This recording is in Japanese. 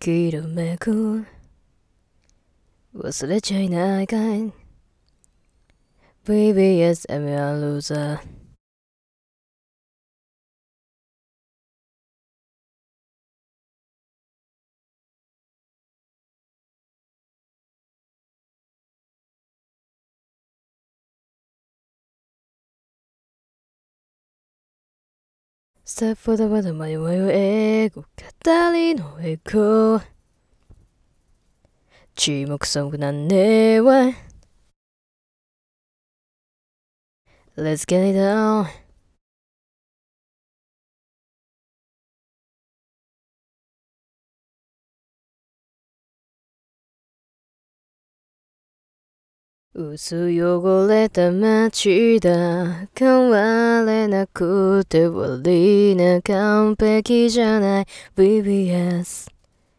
きらめく忘れちゃいないかい Baby yes I'm a loser ステップでまだ迷う英語語りのエコー注目そんなねは Let's get it on 薄汚れた街だ変われなくて悪いな完璧じゃない BBS